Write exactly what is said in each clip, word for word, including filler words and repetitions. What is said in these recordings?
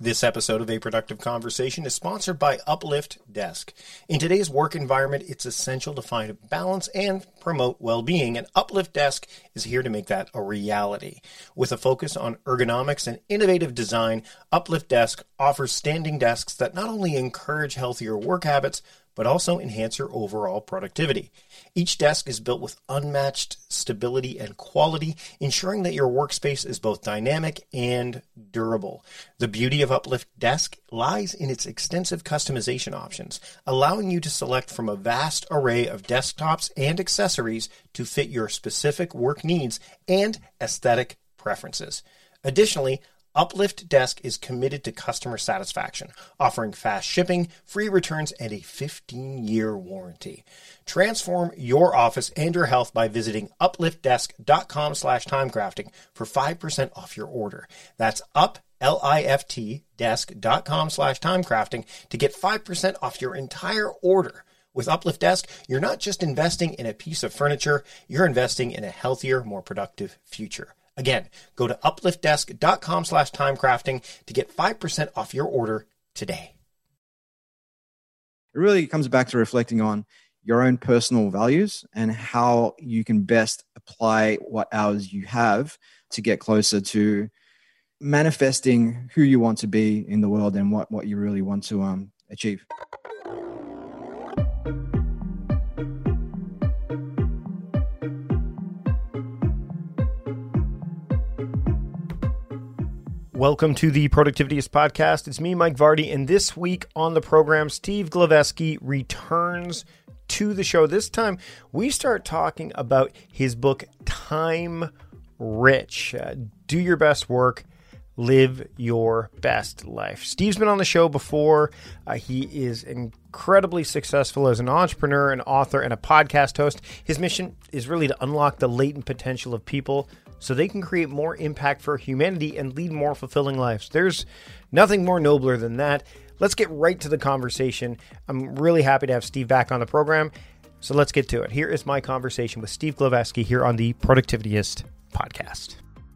This episode of A Productive Conversation is sponsored by Uplift Desk. In today's work environment, it's essential to find a balance and promote well-being, and Uplift Desk is here to make that a reality. With a focus on ergonomics and innovative design, Uplift Desk offers standing desks that not only encourage healthier work habits, but also enhance your overall productivity. Each desk is built with unmatched stability and quality, ensuring that your workspace is both dynamic and durable. The beauty of Uplift Desk lies in its extensive customization options, allowing you to select from a vast array of desktops and accessories to fit your specific work needs and aesthetic preferences. Additionally, Uplift Desk is committed to customer satisfaction, offering fast shipping, free returns, and a fifteen-year warranty. Transform your office and your health by visiting upliftdesk.com slash timecrafting for five percent off your order. That's up, L I F T, desk.com slash timecrafting to get five percent off your entire order. With Uplift Desk, you're not just investing in a piece of furniture, you're investing in a healthier, more productive future. Again, go to upliftdesk.com slash timecrafting to get five percent off your order today. It really comes back to reflecting on your own personal values and how you can best apply what hours you have to get closer to manifesting who you want to be in the world and what, what you really want to um, achieve. Welcome to the Productivityist Podcast. It's me, Mike Vardy, and this week on the program, Steve Glaveski returns to the show. This time, we start talking about his book, Time Rich. Uh, do your best work, live your best life. Steve's been on the show before. Uh, he is incredibly successful as an entrepreneur, an author, and a podcast host. His mission is really to unlock the latent potential of people so they can create more impact for humanity and lead more fulfilling lives. There's nothing more nobler than that. Let's get right to the conversation. I'm really happy to have Steve back on the program, so let's get to it. Here is my conversation with Steve Glaveski here on the Productivityist Podcast.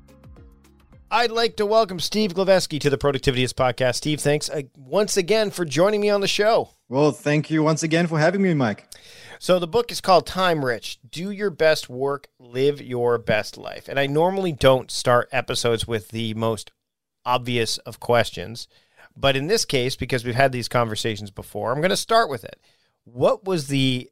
I'd like to welcome Steve Glaveski to the Productivityist Podcast. Steve, thanks uh, once again for joining me on the show. Well, thank you once again for having me, Mike. So the book is called Time Rich. Do your best work, live your best life. And I normally don't start episodes with the most obvious of questions, but in this case, because we've had these conversations before, I'm going to start with it. What was the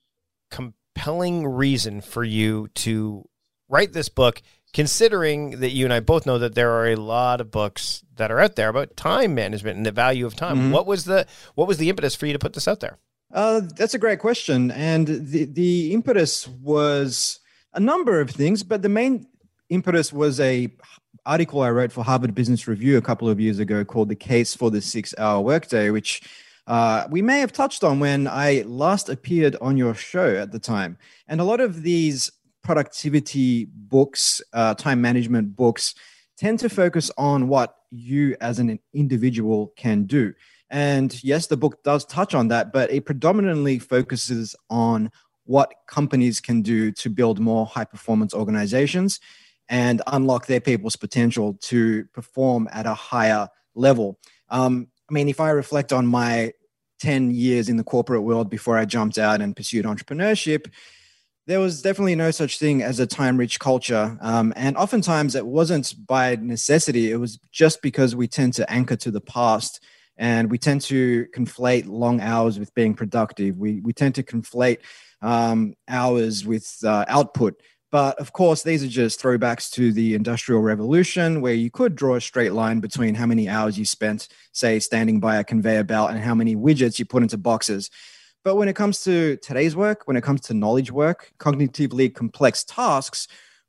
compelling reason for you to write this book, considering that you and I both know that there are a lot of books that are out there about time management and the value of time? Mm-hmm. What was the what was the impetus for you to put this out there? Uh, that's a great question. And the, the impetus was a number of things, but the main impetus was a article I wrote for Harvard Business Review a couple of years ago called The Case for the Six-Hour Workday, which uh, we may have touched on when I last appeared on your show at the time. And a lot of these productivity books, uh, time management books, tend to focus on what you as an individual can do. And yes, the book does touch on that, but it predominantly focuses on what companies can do to build more high-performance organizations and unlock their people's potential to perform at a higher level. Um, I mean, if I reflect on my ten years in the corporate world before I jumped out and pursued entrepreneurship, there was definitely no such thing as a time-rich culture. Um, and oftentimes it wasn't by necessity. It was just because we tend to anchor to the past. And we tend to conflate long hours with being productive. We we tend to conflate um, hours with uh, output. But of course, these are just throwbacks to the Industrial Revolution, where you could draw a straight line between how many hours you spent, say, standing by a conveyor belt and how many widgets you put into boxes. But when it comes to today's work, when it comes to knowledge work, cognitively complex tasks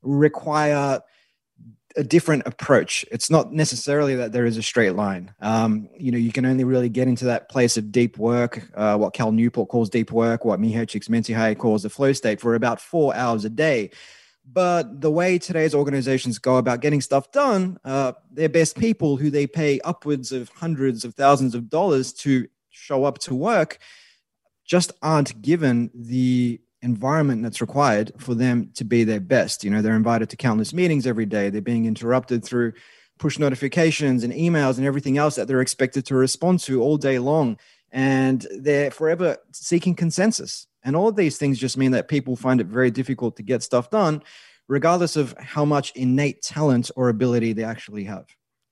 require a different approach. It's not necessarily that there is a straight line. Um, you know, you can only really get into that place of deep work, uh, what Cal Newport calls deep work, what Mihaly Csikszentmihalyi calls the flow state, for about four hours a day. But the way today's organizations go about getting stuff done, uh, their best people who they pay upwards of hundreds of thousands of dollars to show up to work just aren't given the environment that's required for them to be their best. You know, they're invited to countless meetings every day. They're being interrupted through push notifications and emails and everything else that they're expected to respond to all day long. And they're forever seeking consensus. And all of these things just mean that people find it very difficult to get stuff done, regardless of how much innate talent or ability they actually have.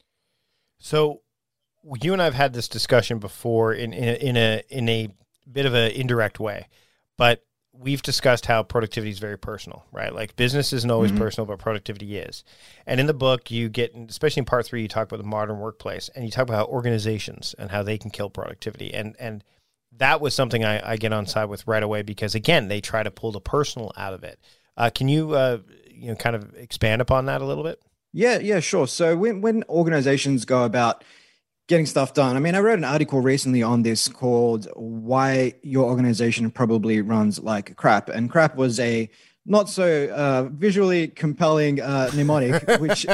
So you and I have had this discussion before in, in, a, in a in a bit of an indirect way, but we've discussed how productivity is very personal, right? Like business isn't always mm-hmm. personal, but productivity is. And in the book, you get, especially in part three, you talk about the modern workplace, and you talk about how organizations and how they can kill productivity. And and that was something I, I get on side with right away because, again, they try to pull the personal out of it. Uh, can you uh, you know kind of expand upon that a little bit? Yeah, yeah, sure. So when when organizations go about getting stuff done. I mean, I wrote an article recently on this called Why Your Organization Probably Runs Like Crap. And crap was a not so uh, visually compelling uh, mnemonic, which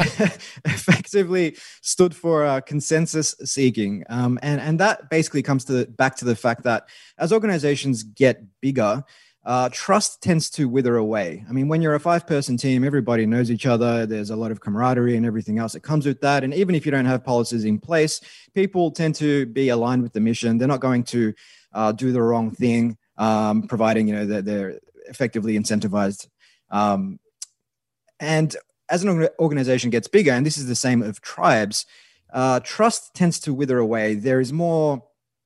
effectively stood for uh, consensus seeking. Um, and, and that basically comes to the, back to the fact that as organizations get bigger, Uh, trust tends to wither away. I mean, when you're a five-person team, everybody knows each other. There's a lot of camaraderie and everything else that comes with that. And even if you don't have policies in place, people tend to be aligned with the mission. They're not going to uh, do the wrong thing, um, providing you know that they're effectively incentivized. Um, and as an organization gets bigger, and this is the same of tribes, uh, trust tends to wither away. There is more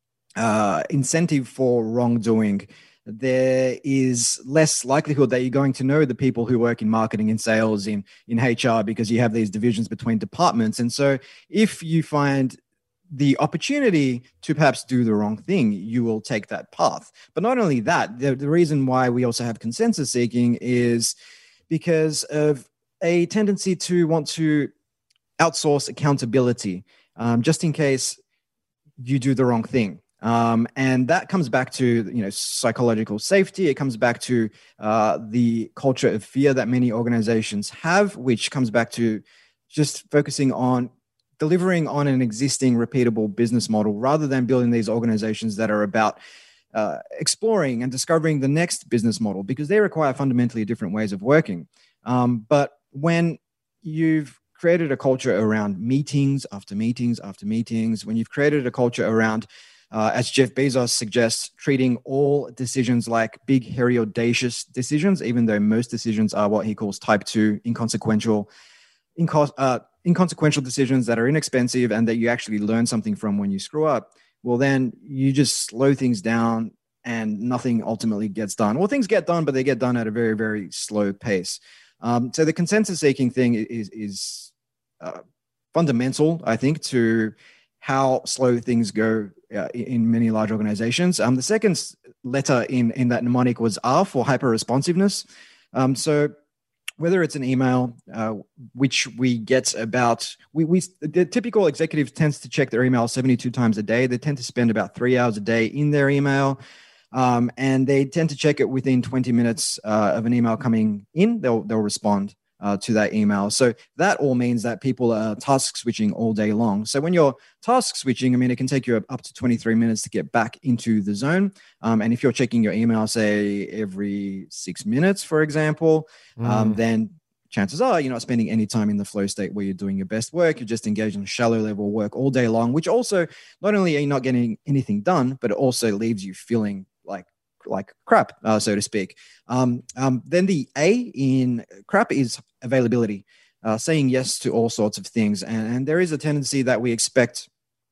uh, incentive for wrongdoing. There is less likelihood that you're going to know the people who work in marketing and sales in, in H R because you have these divisions between departments. And so if you find the opportunity to perhaps do the wrong thing, you will take that path. But not only that, the, the reason why we also have consensus seeking is because of a tendency to want to outsource accountability, um, just in case you do the wrong thing. Um, and that comes back to, you know, psychological safety. It comes back to uh, the culture of fear that many organizations have, which comes back to just focusing on delivering on an existing repeatable business model rather than building these organizations that are about uh, exploring and discovering the next business model, because they require fundamentally different ways of working. Um, but when you've created a culture around meetings after meetings after meetings, when you've created a culture around Uh, as Jeff Bezos suggests, treating all decisions like big, hairy, audacious decisions, even though most decisions are what he calls type two, inconsequential, inco- uh, inconsequential decisions that are inexpensive and that you actually learn something from when you screw up. Well, then you just slow things down and nothing ultimately gets done. Well, things get done, but they get done at a very, very slow pace. Um, so the consensus-seeking thing is, is uh, fundamental, I think, to how slow things go uh, in many large organizations. Um, the second letter in, in that mnemonic was R for hyper-responsiveness. Um, so whether it's an email, uh, which we get about, we, we the typical executive tends to check their email seventy-two times a day. They tend to spend about three hours a day in their email. Um, and they tend to check it within twenty minutes uh, of an email coming in. They'll, they'll respond Uh, to that email. So that all means that people are task switching all day long. So when you're task switching, I mean, it can take you up to twenty-three minutes to get back into the zone. Um, and if you're checking your email, say every six minutes, for example, mm. um, then chances are you're not spending any time in the flow state where you're doing your best work. You're just engaged in shallow level work all day long, which also not only are you not getting anything done, but it also leaves you feeling like like crap, uh, so to speak. Um, um, then the A in crap is availability, uh, saying yes to all sorts of things. And, and there is a tendency that we expect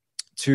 to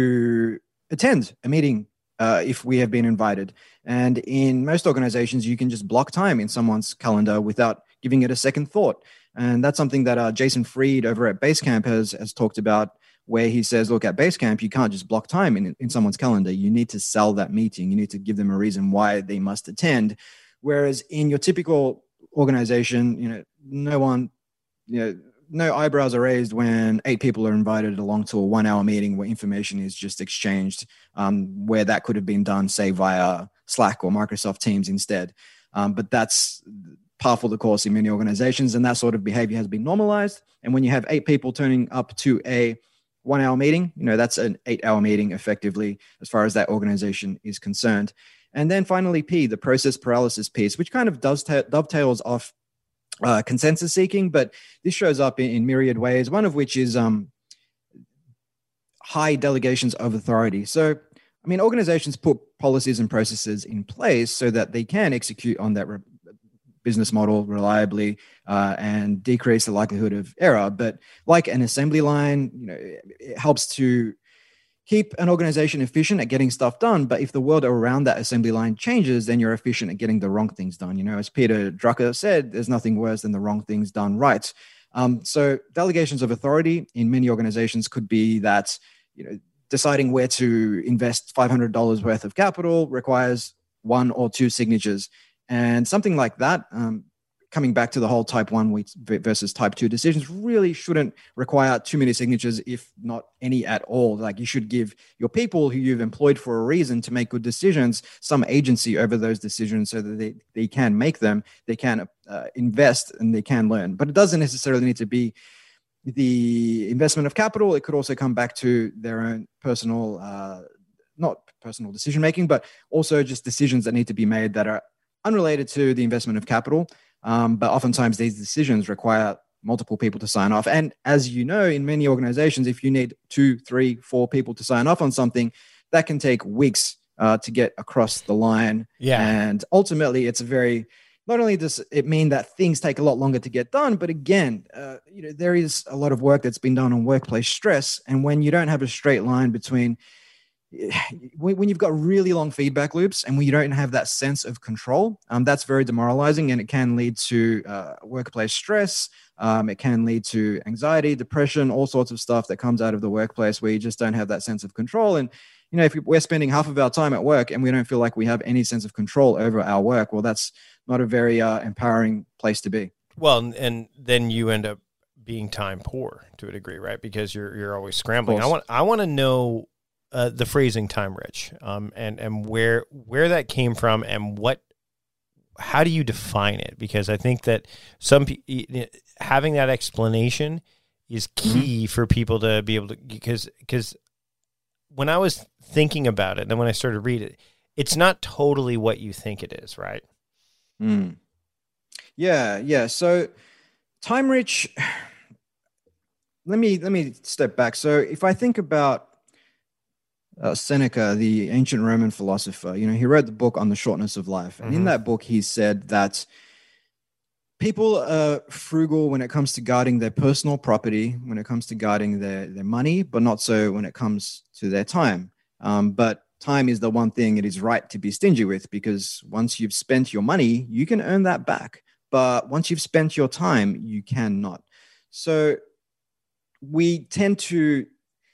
attend a meeting uh, if we have been invited. And in most organizations, you can just block time in someone's calendar without giving it a second thought. And that's something that uh, Jason Fried over at Basecamp has, has talked about, where he says, look, at Basecamp, you can't just block time in, in someone's calendar. You need to sell that meeting. You need to give them a reason why they must attend. Whereas in your typical organization, you know, no one, you know, no eyebrows are raised when eight people are invited along to a one hour meeting where information is just exchanged, um, where that could have been done, say, via Slack or Microsoft Teams instead. Um, but that's par for the course in many organizations, and that sort of behavior has been normalized. And when you have eight people turning up to a one hour meeting, you know, that's an eight hour meeting effectively as far as that organization is concerned. And then finally, P, the process paralysis piece, which kind of does ta- dovetails off uh, consensus seeking, but this shows up in, in myriad ways, one of which is um, high delegations of authority. So, I mean, organizations put policies and processes in place so that they can execute on that re- business model reliably uh, and decrease the likelihood of error. But like an assembly line, you know, it helps to keep an organization efficient at getting stuff done. But if the world around that assembly line changes, then you're efficient at getting the wrong things done. You know, as Peter Drucker said, there's nothing worse than the wrong things done right. Um, so delegations of authority in many organizations could be that, you know, deciding where to invest five hundred dollars worth of capital requires one or two signatures. And something like that, um, coming back to the whole type one versus type two decisions, really shouldn't require too many signatures, if not any at all. Like, you should give your people who you've employed for a reason to make good decisions some agency over those decisions so that they, they can make them, they can uh, invest, and they can learn. But it doesn't necessarily need to be the investment of capital. It could also come back to their own personal, uh, not personal decision making, but also just decisions that need to be made that are unrelated to the investment of capital. Um, but oftentimes these decisions require multiple people to sign off. And as you know, in many organizations, if you need two, three, four people to sign off on something, that can take weeks uh, to get across the line. Yeah. And ultimately, it's a very, not only does it mean that things take a lot longer to get done, but again, uh, you know, there is a lot of work that's been done on workplace stress. And when you don't have a straight line between, when you've got really long feedback loops and when you don't have that sense of control, um, that's very demoralizing, and it can lead to uh, workplace stress. Um, it can lead to anxiety, depression, all sorts of stuff that comes out of the workplace where you just don't have that sense of control. And, you know, if we're spending half of our time at work and we don't feel like we have any sense of control over our work, well, that's not a very uh, empowering place to be. Well, and then you end up being time poor to a degree, right? Because you're you're always scrambling. I want I want to know Uh, the phrasing "time rich" um, and and where where that came from, and what, how do you define it? Because I think that some having that explanation is key mm-hmm. for people to be able to, because because when I was thinking about it, and then when I started to read it, it's not totally what you think it is, right? Mm. Yeah, yeah. So time rich. Let me let me step back. So if I think about Uh, Seneca, the ancient Roman philosopher, you know, he wrote the book On the Shortness of Life. And mm-hmm. in that book, he said that people are frugal when it comes to guarding their personal property, when it comes to guarding their, their money, but not so when it comes to their time. Um, but time is the one thing it is right to be stingy with, because once you've spent your money, you can earn that back. But once you've spent your time, you cannot. So we tend to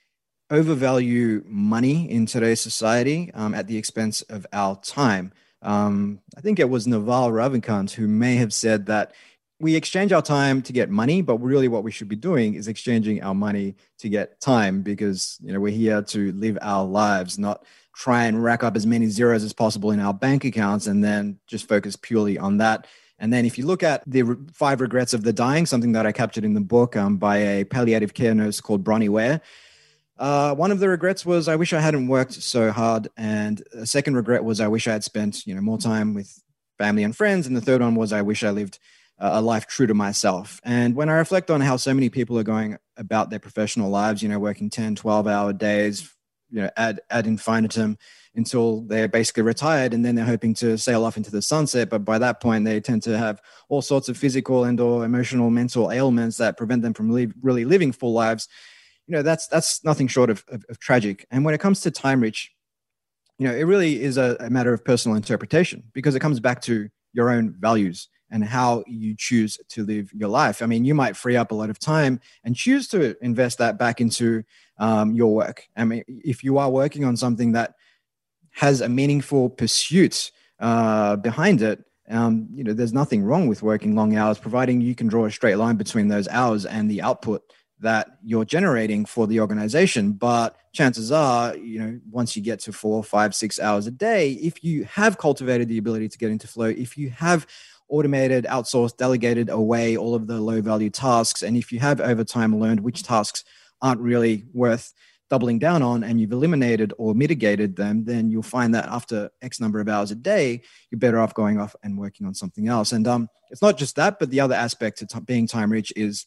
overvalue money in today's society um, at the expense of our time. Um, I think it was Naval Ravikant who may have said that we exchange our time to get money, but really what we should be doing is exchanging our money to get time, because, you know, we're here to live our lives, not try and rack up as many zeros as possible in our bank accounts and then just focus purely on that. And then if you look at the five regrets of the dying, something that I captured in the book um, by a palliative care nurse called Bronnie Ware, Uh, one of the regrets was, I wish I hadn't worked so hard. And a second regret was, I wish I had spent, you know, more time with family and friends. And the third one was, I wish I lived uh, a life true to myself. And when I reflect on how so many people are going about their professional lives, you know, working ten, twelve hour days, you know, ad, ad infinitum until they're basically retired, and then they're hoping to sail off into the sunset. But by that point, they tend to have all sorts of physical and or emotional, mental ailments that prevent them from li- really living full lives. You know, that's that's nothing short of, of, of tragic. And when it comes to time rich, you know, it really is a, a matter of personal interpretation, because it comes back to your own values and how you choose to live your life. I mean, you might free up a lot of time and choose to invest that back into um, your work. I mean, if you are working on something that has a meaningful pursuit uh, behind it, um, you know, there's nothing wrong with working long hours, providing you can draw a straight line between those hours and the output that you're generating for the organization. But chances are, you know, once you get to four, five, six hours a day, if you have cultivated the ability to get into flow, if you have automated, outsourced, delegated away all of the low value tasks, and if you have over time learned which tasks aren't really worth doubling down on and you've eliminated or mitigated them, then you'll find that after X number of hours a day, you're better off going off and working on something else. And um, it's not just that, but the other aspect to t- being time rich is,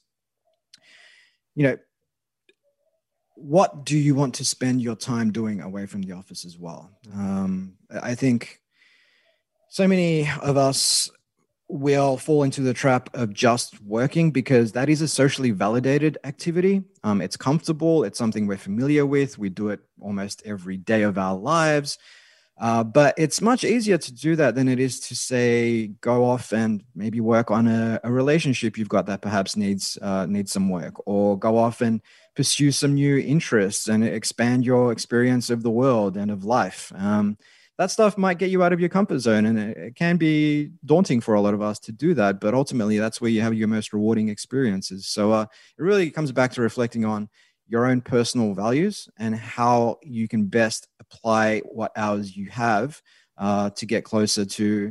you know, what do you want to spend your time doing away from the office as well? Um, I think so many of us will fall into the trap of just working because that is a socially validated activity. Um, it's comfortable. It's something we're familiar with. We do it almost every day of our lives. Uh, but it's much easier to do that than it is to, say, go off and maybe work on a, a relationship you've got that perhaps needs uh, needs some work, or go off and pursue some new interests and expand your experience of the world and of life. Um, that stuff might get you out of your comfort zone, and it, it can be daunting for a lot of us to do that. But ultimately, that's where you have your most rewarding experiences. So uh, it really comes back to reflecting on your own personal values and how you can best apply what hours you have uh, to get closer to,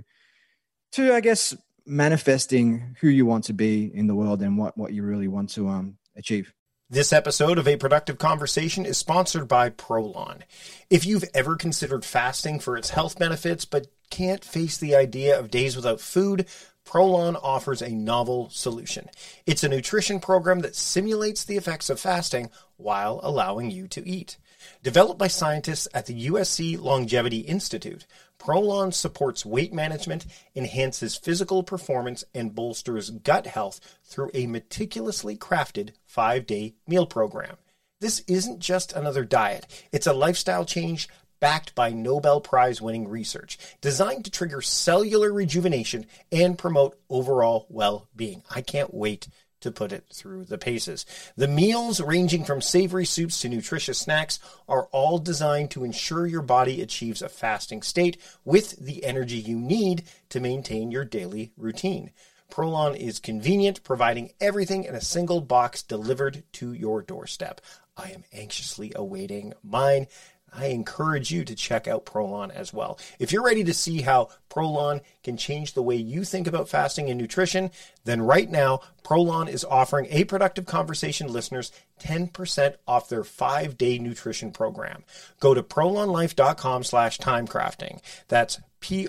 to, I guess, manifesting who you want to be in the world and what, what you really want to um, achieve. This episode of A Productive Conversation is sponsored by Prolon. If you've ever considered fasting for its health benefits but can't face the idea of days without food, Prolon offers a novel solution. It's a nutrition program that simulates the effects of fasting while allowing you to eat. Developed by scientists at the U S C Longevity Institute, Prolon supports weight management, enhances physical performance, and bolsters gut health through a meticulously crafted five-day meal program. This isn't just another diet. It's a lifestyle change backed by Nobel Prize-winning research, designed to trigger cellular rejuvenation and promote overall well-being. I can't wait to put it through the paces. The meals, ranging from savory soups to nutritious snacks, are all designed to ensure your body achieves a fasting state with the energy you need to maintain your daily routine. Prolon is convenient, providing everything in a single box delivered to your doorstep. I am anxiously awaiting mine. I encourage you to check out Prolon as well. If you're ready to see how Prolon can change the way you think about fasting and nutrition, then right now, Prolon is offering A Productive Conversation listeners ten percent off their five-day nutrition program. Go to prolonlife.com slash timecrafting. That's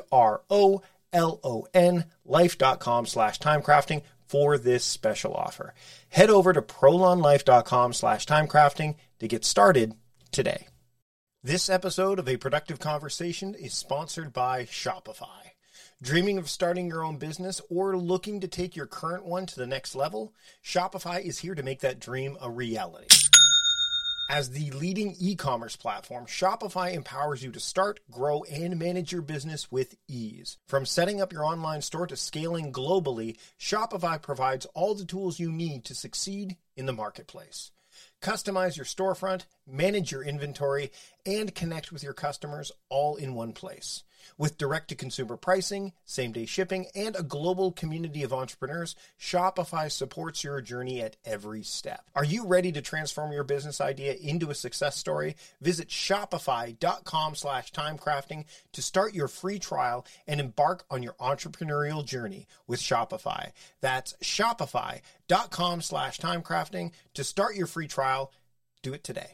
P-R-O-L-O-N life.com slash timecrafting for this special offer. Head over to prolonlife.com slash timecrafting to get started today. This episode of A Productive Conversation is sponsored by Shopify. Dreaming of starting your own business or looking to take your current one to the next level? Shopify is here to make that dream a reality. As the leading e-commerce platform, Shopify empowers you to start, grow, and manage your business with ease. From setting up your online store to scaling globally, Shopify provides all the tools you need to succeed in the marketplace. Customize your storefront, manage your inventory, and connect with your customers all in one place. With direct-to-consumer pricing, same-day shipping, and a global community of entrepreneurs, Shopify supports your journey at every step. Are you ready to transform your business idea into a success story? Visit shopify.com slash timecrafting to start your free trial and embark on your entrepreneurial journey with Shopify. That's shopify.com slash timecrafting to start your free trial. Do it today.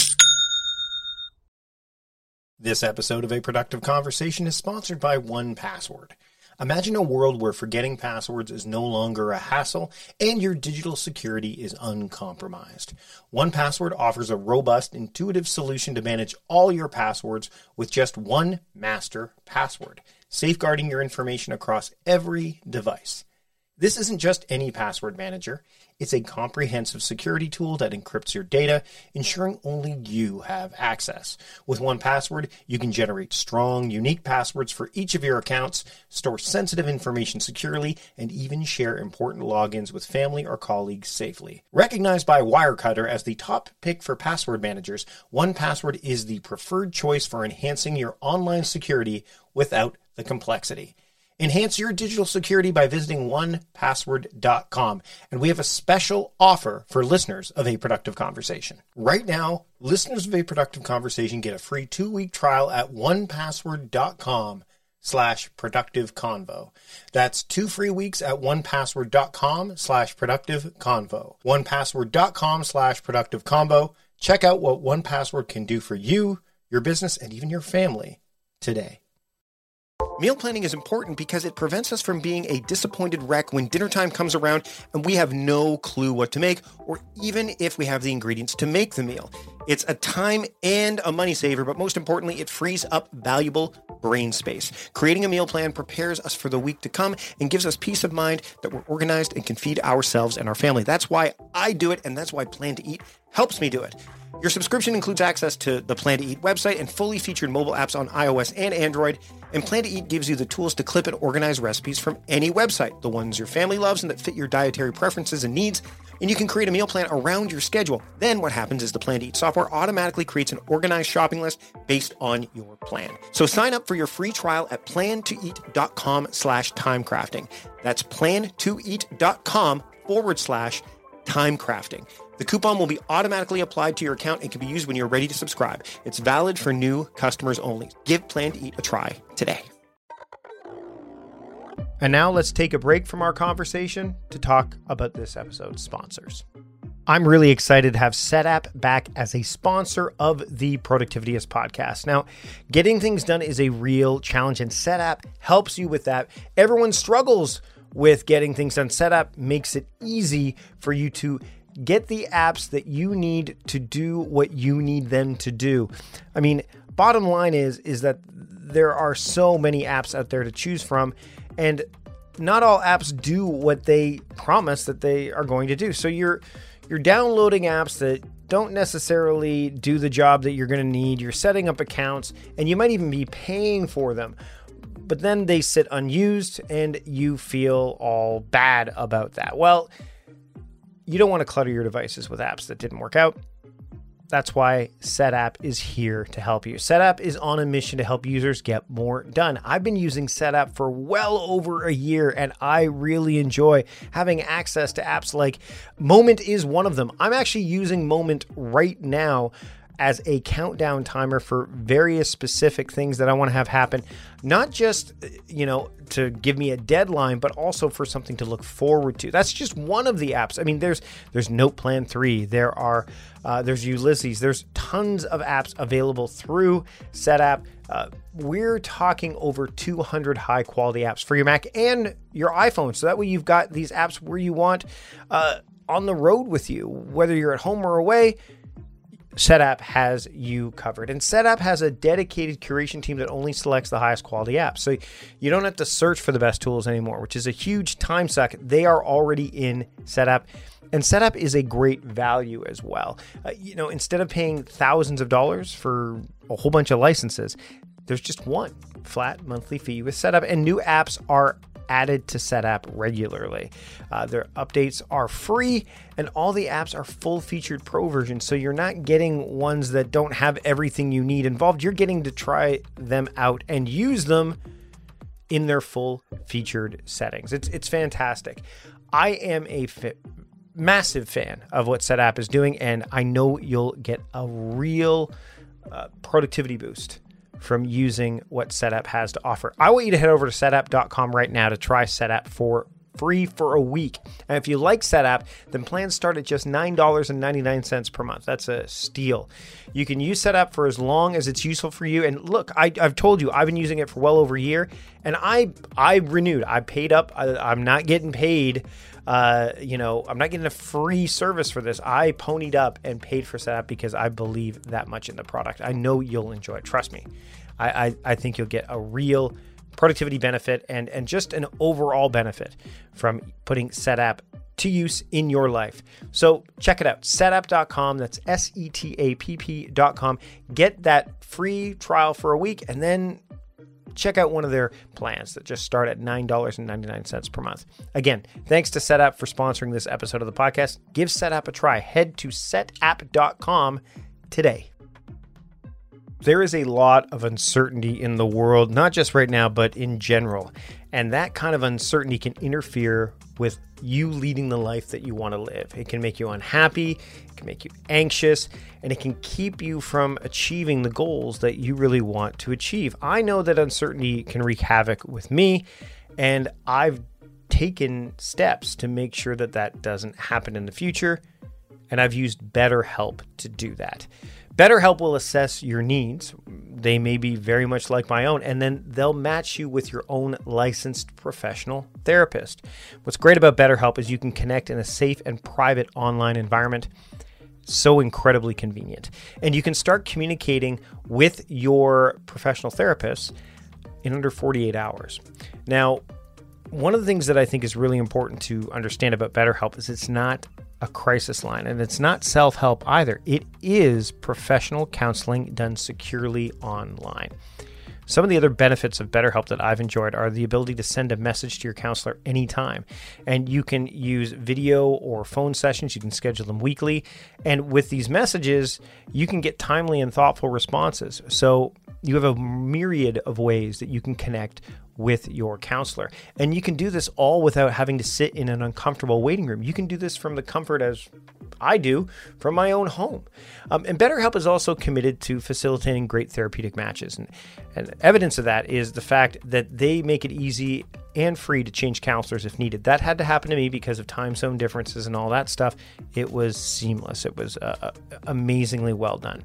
This episode of A Productive Conversation is sponsored by one password. Imagine a world where forgetting passwords is no longer a hassle and your digital security is uncompromised. one password offers a robust, intuitive solution to manage all your passwords with just one master password, safeguarding your information across every device. This isn't just any password manager. It's a comprehensive security tool that encrypts your data, ensuring only you have access. With one password, you can generate strong, unique passwords for each of your accounts, store sensitive information securely, and even share important logins with family or colleagues safely. Recognized by Wirecutter as the top pick for password managers, one password is the preferred choice for enhancing your online security without the complexity. Enhance your digital security by visiting one password dot com. And we have a special offer for listeners of A Productive Conversation. Right now, listeners of A Productive Conversation get a free two-week trial at one password dot com slash productive convo. That's two free weeks at one password dot com slash productive convo. one password dot com slash productive convo. Check out what one Password can do for you, your business, and even your family today. Meal planning is important because it prevents us from being a disappointed wreck when dinner time comes around and we have no clue what to make, or even if we have the ingredients to make the meal. It's a time and a money saver, but most importantly, it frees up valuable brain space. Creating a meal plan prepares us for the week to come and gives us peace of mind that we're organized and can feed ourselves and our family. That's why I do it, and that's why Plan to Eat helps me do it. Your subscription includes access to the Plan to Eat website and fully featured mobile apps on iOS and Android. And Plan to Eat gives you the tools to clip and organize recipes from any website, the ones your family loves and that fit your dietary preferences and needs. And you can create a meal plan around your schedule. Then what happens is the Plan to Eat software automatically creates an organized shopping list based on your plan. So sign up for your free trial at plan to eat dot com slash timecrafting. That's plan to eat dot com forward slash timecrafting. The coupon will be automatically applied to your account and can be used when you're ready to subscribe. It's valid for new customers only. Give Plan to Eat a try today. And now let's take a break from our conversation to talk about this episode's sponsors. I'm really excited to have Setapp back as a sponsor of the Productivityist podcast. Now, getting things done is a real challenge, and Setapp helps you with that. Everyone struggles with getting things done. Setapp makes it easy for you to get the apps that you need to do what you need them to do. I mean, bottom line is, is that there are so many apps out there to choose from, and not all apps do what they promise that they are going to do. So you're you're downloading apps that don't necessarily do the job that you're going to need. You're setting up accounts, and you might even be paying for them. But then they sit unused, and you feel all bad about that. Well, you don't want to clutter your devices with apps that didn't work out. That's why Setapp is here to help you. Setapp is on a mission to help users get more done. I've been using Setapp for well over a year, and I really enjoy having access to apps like Moment is one of them. I'm actually using Moment right now as a countdown timer for various specific things that I want to have happen, not just, you know, to give me a deadline, but also for something to look forward to. That's just one of the apps. I mean, there's there's Noteplan three, there are uh, there's Ulysses, there's tons of apps available through Setapp. Uh, we're talking over two hundred high quality apps for your Mac and your iPhone, so that way you've got these apps where you want uh, on the road with you, whether you're at home or away. Setapp has you covered. And Setapp has a dedicated curation team that only selects the highest quality apps. So you don't have to search for the best tools anymore, which is a huge time suck. They are already in Setapp. And Setapp is a great value as well. Uh, you know, instead of paying thousands of dollars for a whole bunch of licenses, there's just one flat monthly fee with Setapp, and new apps are added to Setapp regularly. Uh, their updates are free, and all the apps are full-featured pro versions, so you're not getting ones that don't have everything you need involved. You're getting to try them out and use them in their full-featured settings. It's it's fantastic. I am a fi- massive fan of what Setapp is doing, and I know you'll get a real uh, productivity boost from using what Setapp has to offer. I want you to head over to setapp dot com right now to try Setapp for free for a week. And if you like Setapp, then plans start at just nine dollars and ninety-nine cents per month. That's a steal. You can use Setapp for as long as it's useful for you. And look, I, I've told you, I've been using it for well over a year, and I I renewed. I paid up. I, I'm not getting paid. Uh, you know, I'm not getting a free service for this. I ponied up and paid for Setapp because I believe that much in the product. I know you'll enjoy it. Trust me. I, I, I think you'll get a real productivity benefit and, and just an overall benefit from putting Setapp to use in your life. So check it out, setapp dot com. That's S E T A P P dot com. Get that free trial for a week, and then check out one of their plans that just start at nine dollars and ninety-nine cents per month. Again, thanks to Setapp for sponsoring this episode of the podcast. Give Setapp a try. Head to setapp dot com today. There is a lot of uncertainty in the world, not just right now, but in general. And that kind of uncertainty can interfere with you leading the life that you want to live. It can make you unhappy, it can make you anxious, and it can keep you from achieving the goals that you really want to achieve. I know that uncertainty can wreak havoc with me, and I've taken steps to make sure that that doesn't happen in the future. and I've used BetterHelp to do that. BetterHelp will assess your needs. They may be very much like my own, and then they'll match you with your own licensed professional therapist. What's great about BetterHelp is you can connect in a safe and private online environment. So incredibly convenient. And you can start communicating with your professional therapist in under forty-eight hours. Now, one of the things that I think is really important to understand about BetterHelp is it's not a crisis line, and it's not self-help either. It is professional counseling done securely online. Some of the other benefits of BetterHelp that I've enjoyed are the ability to send a message to your counselor anytime. And you can use video or phone sessions. You can schedule them weekly. And with these messages, you can get timely and thoughtful responses. So you have a myriad of ways that you can connect with your counselor. And you can do this all without having to sit in an uncomfortable waiting room. You can do this from the comfort, as I do, from my own home. Um, and BetterHelp is also committed to facilitating great therapeutic matches. And, and evidence of that is the fact that they make it easy and free to change counselors if needed. That had to happen to me because of time zone differences and all that stuff. It was seamless. It was uh, amazingly well done.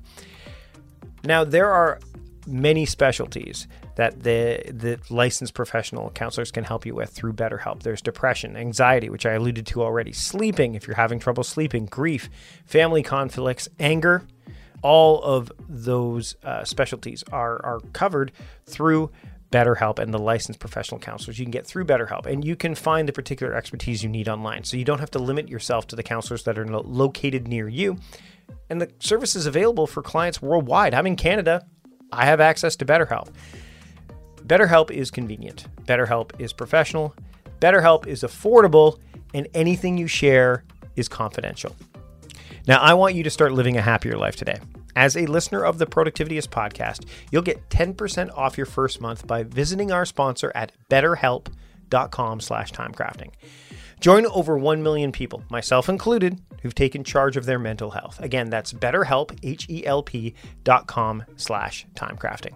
Now, there are many specialties that the the licensed professional counselors can help you with through BetterHelp. There's depression, anxiety, which I alluded to already, sleeping, if you're having trouble sleeping, grief, family conflicts, anger. All of those uh, specialties are, are covered through BetterHelp and the licensed professional counselors you can get through BetterHelp. And you can find the particular expertise you need online. So you don't have to limit yourself to the counselors that are lo- located near you. And the service is available for clients worldwide. I'm in Canada. I have access to BetterHelp. BetterHelp is convenient. BetterHelp is professional. BetterHelp is affordable, and anything you share is confidential. Now, I want you to start living a happier life today. As a listener of the Productivityist podcast, you'll get ten percent off your first month by visiting our sponsor at betterhelp.com slash timecrafting. Join over one million people, myself included, who've taken charge of their mental health. Again, that's betterhelp, H-E-L-P dot com slash timecrafting.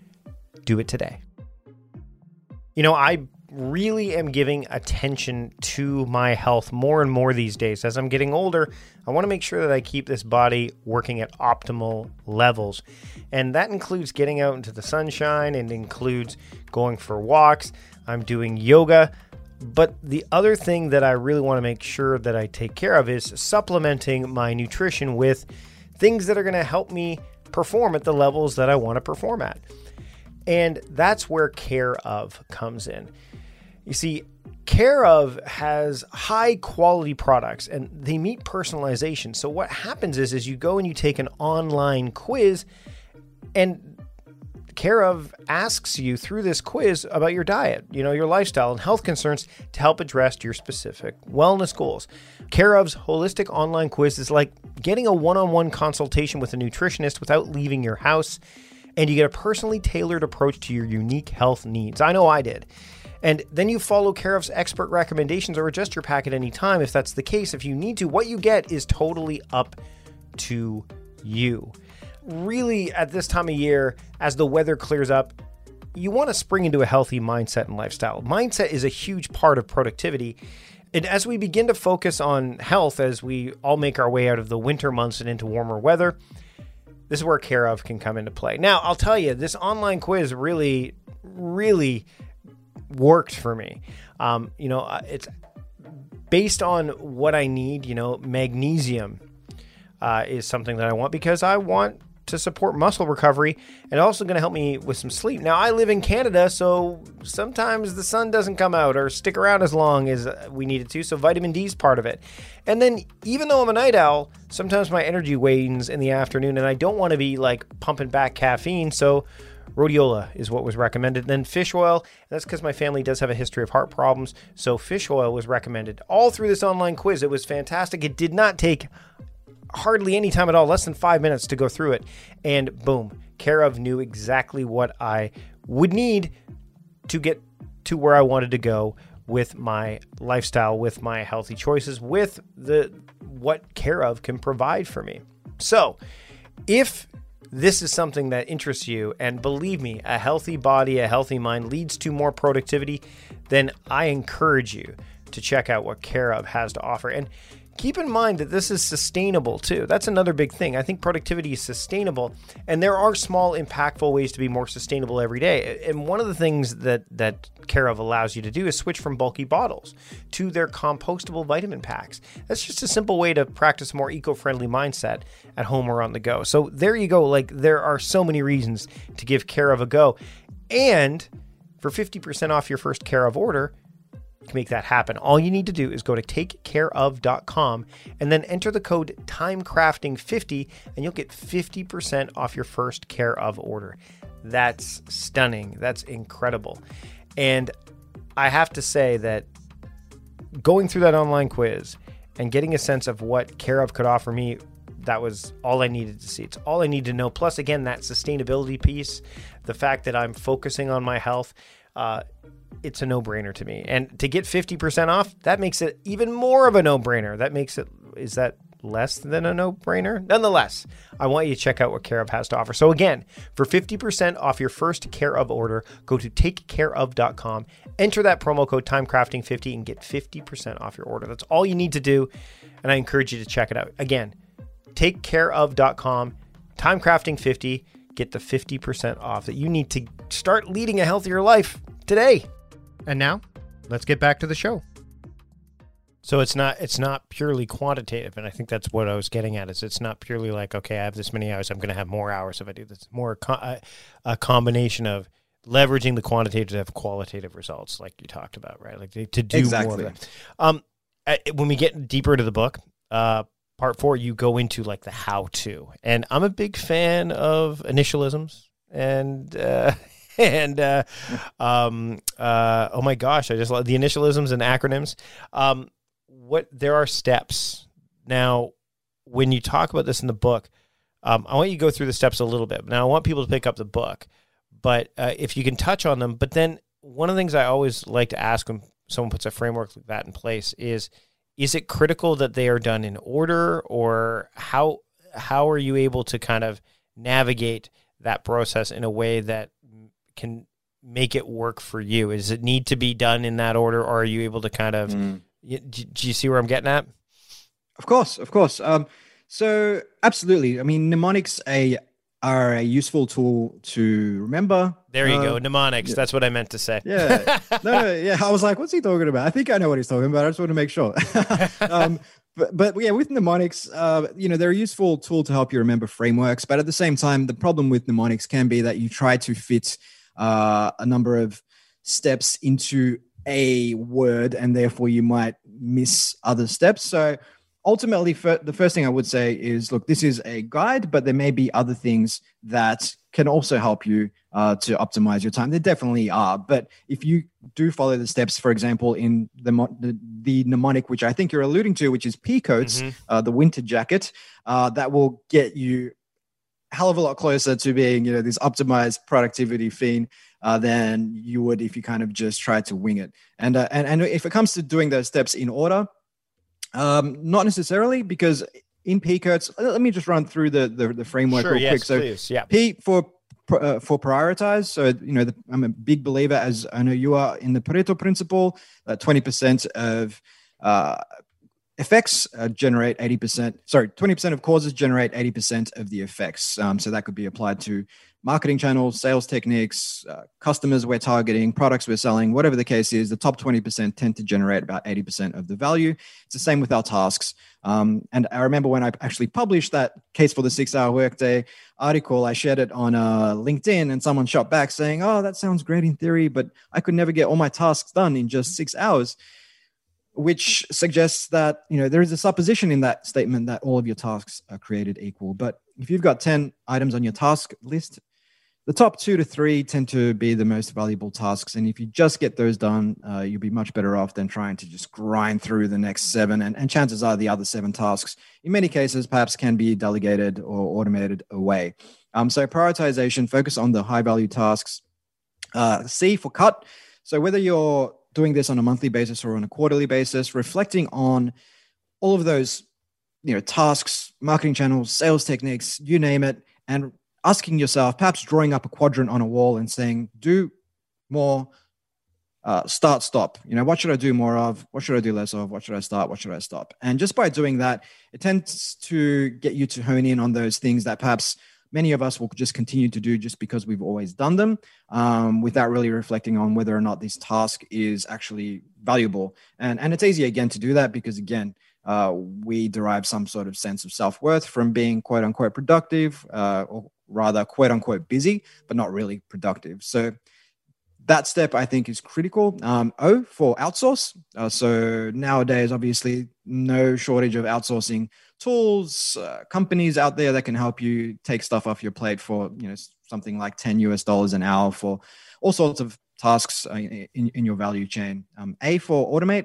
Do it today. You know, I really am giving attention to my health more and more these days. As I'm getting older, I want to make sure that I keep this body working at optimal levels. And that includes getting out into the sunshine, and includes going for walks. I'm doing yoga. But the other thing that I really want to make sure that I take care of is supplementing my nutrition with things that are going to help me perform at the levels that I want to perform at. And that's where Care of comes in. You see, Care of has high quality products and they meet personalization. So what happens is, is you go and you take an online quiz, and Care of asks you through this quiz about your diet, you know, your lifestyle and health concerns to help address your specific wellness goals. Care of's holistic online quiz is like getting a one-on-one consultation with a nutritionist without leaving your house, and you get a personally tailored approach to your unique health needs. I know I did. And then you follow Care of's expert recommendations or adjust your pack at any time if that's the case. If you need to, what you get is totally up to you. Really, at this time of year, as the weather clears up, you want to spring into a healthy mindset and lifestyle. Mindset is a huge part of productivity. And as we begin to focus on health, as we all make our way out of the winter months and into warmer weather, this is where Care of can come into play. Now, I'll tell you, this online quiz really, really worked for me. Um, you know, it's based on what I need. You know, magnesium uh, is something that I want because I want to support muscle recovery, and also going to help me with some sleep. Now, I live in Canada, so sometimes the sun doesn't come out or stick around as long as we need it to, so vitamin D is part of it. And then, even though I'm a night owl, sometimes my energy wanes in the afternoon, and I don't want to be like pumping back caffeine, so rhodiola is what was recommended. And then fish oil, and that's because my family does have a history of heart problems, so fish oil was recommended. All through this online quiz, it was fantastic. It did not take hardly any time at all, less than five minutes to go through it. And boom, Care of knew exactly what I would need to get to where I wanted to go with my lifestyle, with my healthy choices, with the what Care of can provide for me. So if this is something that interests you, and believe me, a healthy body, a healthy mind leads to more productivity, then I encourage you to check out what Care of has to offer. And keep in mind that this is sustainable too. That's another big thing. I think productivity is sustainable, and there are small, impactful ways to be more sustainable every day. And one of the things that that Care of allows you to do is switch from bulky bottles to their compostable vitamin packs. That's just a simple way to practice a more eco-friendly mindset at home or on the go. So there you go. Like, there are so many reasons to give Care of a go. And for fifty percent off your first Care of order, you can make that happen. All you need to do is go to take care of dot com and then enter the code time crafting fifty, and you'll get fifty percent off your first Care of order. That's stunning. That's incredible. And I have to say that going through that online quiz and getting a sense of what Care of could offer me, that was all I needed to see. It's all I need to know. Plus, again, that sustainability piece, the fact that I'm focusing on my health, uh, it's a no-brainer to me. And to get fifty percent off, that makes it even more of a no-brainer. That makes it, is that less than a no-brainer? Nonetheless, I want you to check out what Care of has to offer. So again, for fifty percent off your first Care of order, go to take care of dot com, enter that promo code time crafting fifty, and get fifty percent off your order. That's all you need to do, and I encourage you to check it out. Again, take care of dot com, time crafting fifty, get the fifty percent off that you need to start leading a healthier life today. And now, let's get back to the show. So it's not it's not purely quantitative, and I think that's what I was getting at. Is it's not purely like, okay, I have this many hours, I'm going to have more hours if I do this. More a, a combination of leveraging the quantitative to have qualitative results, like you talked about, right? Like to, to do exactly. more of that. Um, when we get deeper into the book, uh, part four, you go into like the how-to, and I'm a big fan of initialisms and. Uh, And, uh, um, uh, oh my gosh, I just love the initialisms and acronyms. Um, what there are steps. Now, when you talk about this in the book, um, I want you to go through the steps a little bit. Now, I want people to pick up the book, but uh, if you can touch on them. But then one of the things I always like to ask when someone puts a framework like that in place is, is it critical that they are done in order, or how how are you able to kind of navigate that process in a way that can make it work for you? Does it need to be done in that order, or are you able to kind of, mm. you, do you see where I'm getting at? Of course, of course. Um, so absolutely. I mean, mnemonics a, are a useful tool to remember. There you uh, go. Mnemonics. Yeah. That's what I meant to say. Yeah. No, no, yeah. I was like, what's he talking about? I think I know what he's talking about. I just want to make sure. um, But, but yeah, with mnemonics, uh, you know, they're a useful tool to help you remember frameworks. But at the same time, the problem with mnemonics can be that you try to fit uh, a number of steps into a word, and therefore you might miss other steps. So ultimately, for, the first thing I would say is, look, this is a guide, but there may be other things that can also help you uh, to optimize your time. There definitely are. But if you do follow the steps, for example, in the the, the mnemonic, which I think you're alluding to, which is Peacoats, mm-hmm. uh, the winter jacket, uh, that will get you a hell of a lot closer to being, you know, this optimized productivity fiend uh, than you would if you kind of just try to wing it. And uh, and and if it comes to doing those steps in order, um, not necessarily, because in Peacoats, let me just run through the the, the framework sure, real yes, quick. So please. Yeah. P for uh, for prioritize. So, you know, the, I'm a big believer, as I know you are, in the Pareto principle. Uh, twenty percent of uh, effects uh, generate eighty percent. Sorry, twenty percent of causes generate eighty percent of the effects. Um, so that could be applied to marketing channels, sales techniques, uh, customers we're targeting, products we're selling, whatever the case is. The top twenty percent tend to generate about eighty percent of the value. It's the same with our tasks. Um, and I remember when I actually published that Case for the Six-Hour Workday article, I shared it on uh, LinkedIn, and someone shot back saying, oh, that sounds great in theory, but I could never get all my tasks done in just six hours, which suggests that, you know, there is a supposition in that statement that all of your tasks are created equal. But if you've got ten items on your task list, the top two to three tend to be the most valuable tasks. And if you just get those done, uh, you'll be much better off than trying to just grind through the next seven. And, and chances are the other seven tasks, in many cases, perhaps can be delegated or automated away. Um, so prioritization, focus on the high value tasks. Uh, C for cut. So whether you're doing this on a monthly basis or on a quarterly basis, reflecting on all of those, you know, tasks, marketing channels, sales techniques, you name it, and asking yourself, perhaps drawing up a quadrant on a wall and saying, do more uh, start, stop. You know, what should I do more of? What should I do less of? What should I start? What should I stop? And just by doing that, it tends to get you to hone in on those things that perhaps many of us will just continue to do just because we've always done them, um, without really reflecting on whether or not this task is actually valuable. And, and it's easy, again, to do that because, again, uh, we derive some sort of sense of self-worth from being quote unquote productive, uh, or rather quote unquote busy, but not really productive. So that step, I think, is critical. Um, o for outsource. Uh, so nowadays, obviously, no shortage of outsourcing tools, uh, companies out there that can help you take stuff off your plate for, you know, something like ten U S dollars an hour for all sorts of tasks uh, in, in your value chain. Um, A for automate.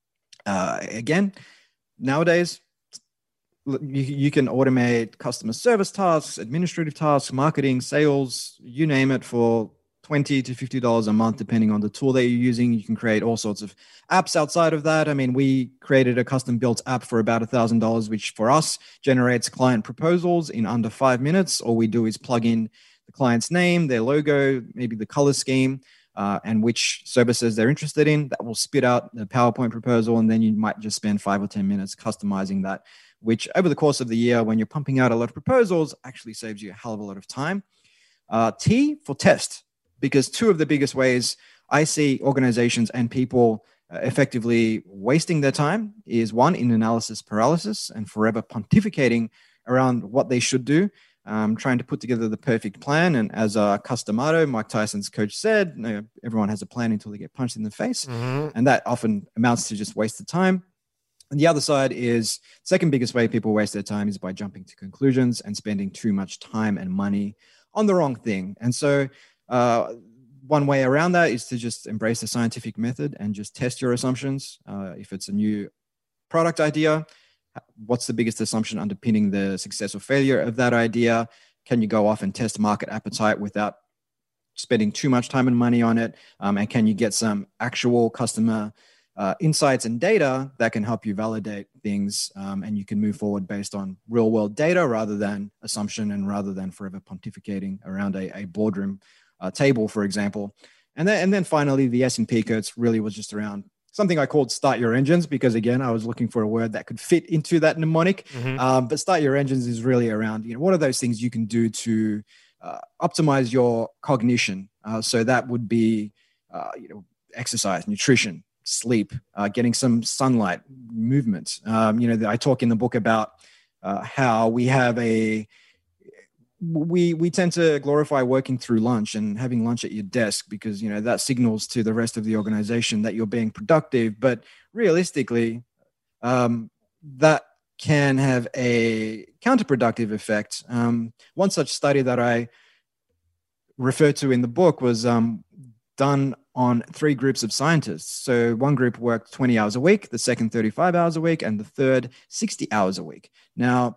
Uh, again, nowadays, you, you can automate customer service tasks, administrative tasks, marketing, sales, you name it, for twenty to fifty dollars a month, depending on the tool that you're using. You can create all sorts of apps outside of that. I mean, we created a custom built app for about one thousand dollars, which for us generates client proposals in under five minutes. All we do is plug in the client's name, their logo, maybe the color scheme, uh, and which services they're interested in. That will spit out the PowerPoint proposal, and then you might just spend five or ten minutes customizing that, which over the course of the year, when you're pumping out a lot of proposals, actually saves you a hell of a lot of time. Uh, T for test. Because two of the biggest ways I see organizations and people uh, effectively wasting their time is, one, in analysis paralysis and forever pontificating around what they should do, um, trying to put together the perfect plan. And as uh, Cus D'Amato, Mike Tyson's coach, said, you know, everyone has a plan until they get punched in the face. Mm-hmm. And that often amounts to just wasted time. And the other side is, second biggest way people waste their time is by jumping to conclusions and spending too much time and money on the wrong thing. And so Uh, one way around that is to just embrace the scientific method and just test your assumptions. Uh, if it's a new product idea, what's the biggest assumption underpinning the success or failure of that idea? Can you go off and test market appetite without spending too much time and money on it? Um, and can you get some actual customer uh, insights and data that can help you validate things, um, and you can move forward based on real world data rather than assumption and rather than forever pontificating around a, a boardroom Uh, table, for example. And then, and then finally, the S and P codes really was just around something I called start your engines, because again, I was looking for a word that could fit into that mnemonic. Mm-hmm. Um, but start your engines is really around, you know, what are those things you can do to uh, optimize your cognition? Uh, so that would be, uh, you know, exercise, nutrition, sleep, uh, getting some sunlight, movement. Um, you know, I talk in the book about uh, how we have a we we tend to glorify working through lunch and having lunch at your desk because, you know, that signals to the rest of the organization that you're being productive. But realistically, um, that can have a counterproductive effect. Um, one such study that I refer to in the book was um, done on three groups of scientists. So one group worked twenty hours a week, the second thirty-five hours a week, and the third sixty hours a week. Now,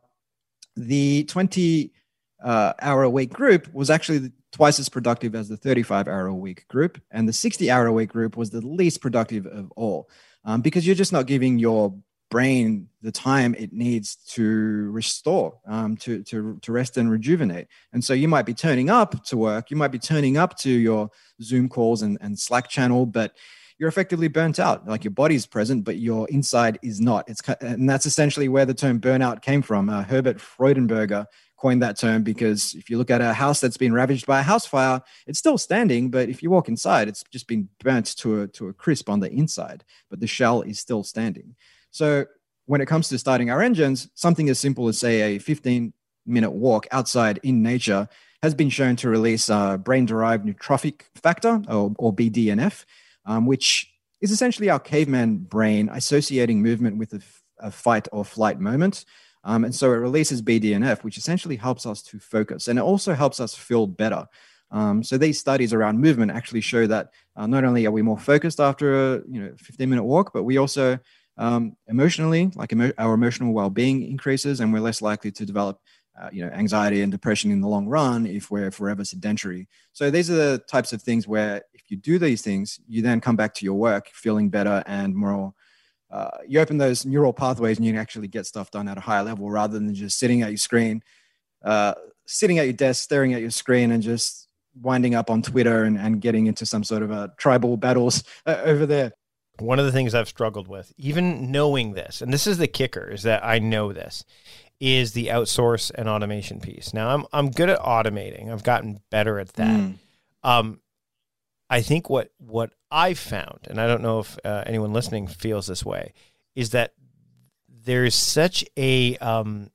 the twenty Uh, hour a week group was actually twice as productive as the thirty-five hour a week group, and the sixty hour a week group was the least productive of all, um, because you're just not giving your brain the time it needs to restore, um, to, to, to rest and rejuvenate. And so you might be turning up to work, you might be turning up to your Zoom calls and, and Slack channel, but you're effectively burnt out. Like, your body's present, but your inside is not. It's, and that's essentially where the term burnout came from. Uh, Herbert Freudenberger coined that term because if you look at a house that's been ravaged by a house fire, it's still standing, but if you walk inside, it's just been burnt to a, to a crisp on the inside, but the shell is still standing. So when it comes to starting our engines, something as simple as, say, a fifteen minute walk outside in nature has been shown to release a brain-derived neurotrophic factor, or, or B D N F, um, which is essentially our caveman brain associating movement with a, a fight or flight moment. Um, and so it releases B D N F, which essentially helps us to focus. And it also helps us feel better. Um, so these studies around movement actually show that uh, not only are we more focused after a you know fifteen minute walk, but we also um, emotionally, like emo- our emotional well-being increases, and we're less likely to develop uh, you know, anxiety and depression in the long run if we're forever sedentary. So these are the types of things where if you do these things, you then come back to your work feeling better and more. Uh, you open those neural pathways and you can actually get stuff done at a higher level rather than just sitting at your screen, uh, sitting at your desk, staring at your screen and just winding up on Twitter and, and getting into some sort of a tribal battles uh, over there. One of the things I've struggled with, even knowing this, and this is the kicker, is that I know this, is the outsource and automation piece. Now, I'm I'm good at automating. I've gotten better at that. Mm. Um, I think what what I've found, and I don't know if uh, anyone listening feels this way, is that there's such a um,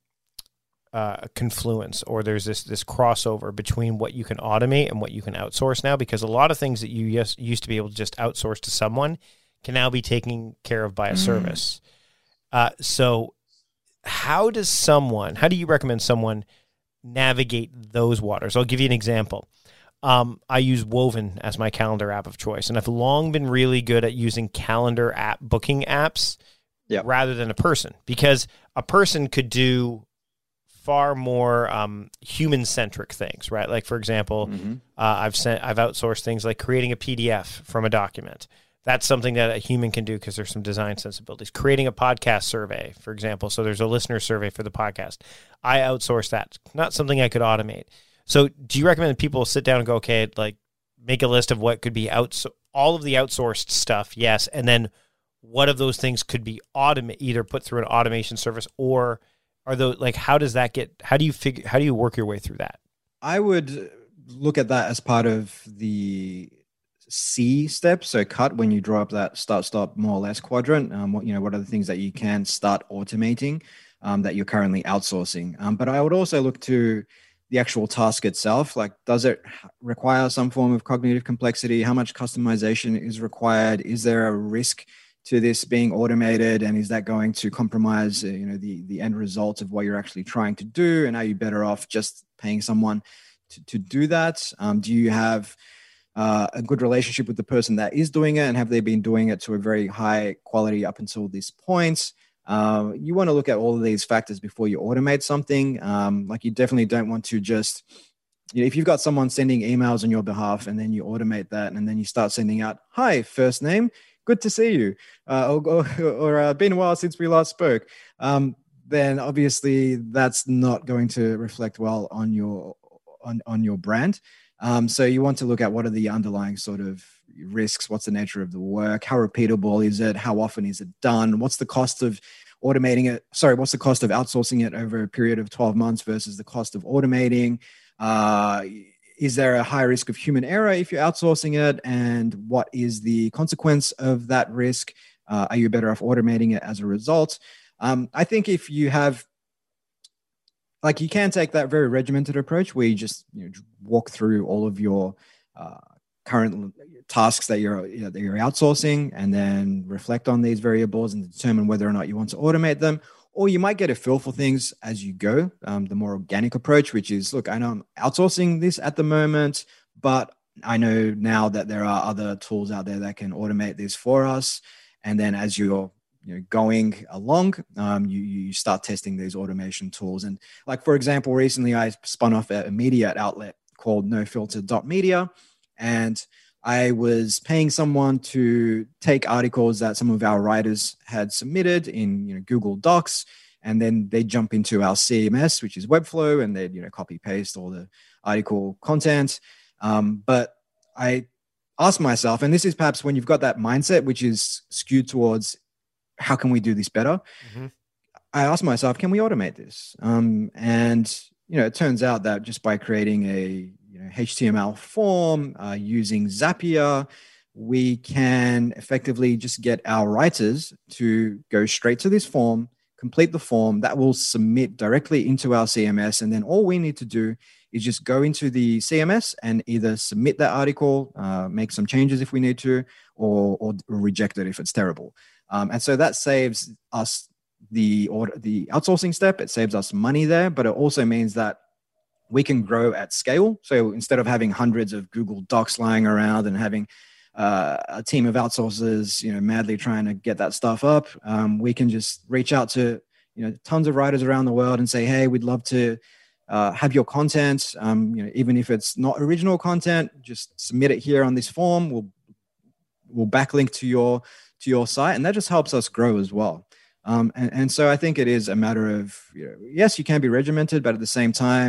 uh, confluence, or there's this this crossover between what you can automate and what you can outsource now, because a lot of things that you yes, used to be able to just outsource to someone can now be taken care of by a mm. service. Uh, so how does someone, how do you recommend someone navigate those waters? I'll give you an example. Um, I use Woven as my calendar app of choice, and I've long been really good at using calendar app booking apps yep. rather than a person, because a person could do far more um, human-centric things, right? Like, for example, mm-hmm. uh, I've sent, I've outsourced things like creating a P D F from a document. That's something that a human can do because there's some design sensibilities. Creating a podcast survey, for example. So there's a listener survey for the podcast. I outsource that. Not something I could automate. So do you recommend that people sit down and go, okay, like make a list of what could be outs all of the outsourced stuff, yes, and then what of those things could be automate either put through an automation service, or are those like how does that get how do you figure how do you work your way through that? I would look at that as part of the C step. So cut, when you draw up that start, stop, more or less quadrant, um, what, you know, what are the things that you can start automating um, that you're currently outsourcing? Um, but I would also look to the actual task itself. Like, does it require some form of cognitive complexity? How much customization is required? Is there a risk to this being automated? And is that going to compromise, uh, you know, the, the end result of what you're actually trying to do? And are you better off just paying someone to, to do that? Um, do you have Uh, a good relationship with the person that is doing it, and have they been doing it to a very high quality up until this point? Uh, you want to look at all of these factors before you automate something. Um, like, you definitely don't want to just, you know, if you've got someone sending emails on your behalf and then you automate that and then you start sending out, hi, first name, good to see you, uh, or, or, or uh, been a while since we last spoke, um, then obviously that's not going to reflect well on your on, on your brand. Um, so you want to look at what are the underlying sort of risks, what's the nature of the work, how repeatable is it, how often is it done, what's the cost of automating it, sorry, what's the cost of outsourcing it over a period of twelve months versus the cost of automating, uh, is there a high risk of human error if you're outsourcing it, and what is the consequence of that risk, uh, are you better off automating it as a result? Um, I think if you have Like, you can take that very regimented approach where you just, you know, walk through all of your uh, current tasks that you're you know, that you're outsourcing, and then reflect on these variables and determine whether or not you want to automate them. Or you might get a feel for things as you go. Um, the more organic approach, which is, look, I know I'm outsourcing this at the moment, but I know now that there are other tools out there that can automate this for us. And then as you're you know, going along, um, you, you start testing these automation tools. And like, for example, recently I spun off a, a media outlet called no filter dot media. And I was paying someone to take articles that some of our writers had submitted in you know, Google Docs, and then they jump into our C M S, which is Webflow, and they'd you know, copy paste all the article content. Um, but I asked myself, and this is perhaps when you've got that mindset, which is skewed towards how can we do this better? Mm-hmm. I asked myself, can we automate this? Um, and, you know, it turns out that just by creating a you know, H T M L form, uh, using Zapier, we can effectively just get our writers to go straight to this form, complete the form that will submit directly into our C M S. And then all we need to do is just go into the C M S and either submit that article, uh, make some changes if we need to, or, or reject it if it's terrible. Um, and so that saves us the order, the outsourcing step. It saves us money there, but it also means that we can grow at scale. So instead of having hundreds of Google Docs lying around and having uh, a team of outsourcers, you know, madly trying to get that stuff up, um, we can just reach out to you know tons of writers around the world and say, hey, we'd love to uh, have your content. Um, you know, even if it's not original content, just submit it here on this form. We'll we'll backlink to your to your site, and that just helps us grow as well. Um, and, and so I think it is a matter of, you know, yes, you can be regimented, but at the same time,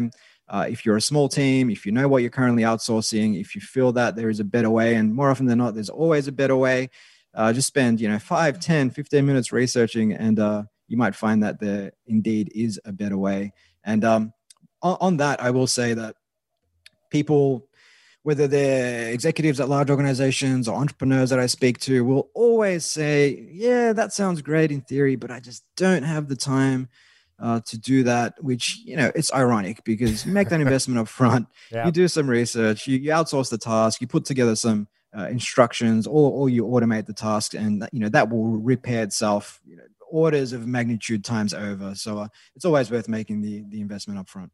Uh, if you're a small team, if you know what you're currently outsourcing, if you feel that there is a better way, and more often than not, there's always a better way, uh, just spend, you know, five, ten, fifteen minutes researching, and uh, you might find that there indeed is a better way. And um, on, on that, I will say that people, whether they're executives at large organizations or entrepreneurs that I speak to, will always say, yeah, that sounds great in theory, but I just don't have the time Uh, to do that, which, you know, it's ironic because you make that investment up front, yeah. you do some research, you, you outsource the task, you put together some uh, instructions, or, or you automate the task, and, you know, that will repair itself, you know, orders of magnitude times over. So uh, it's always worth making the, the investment up front.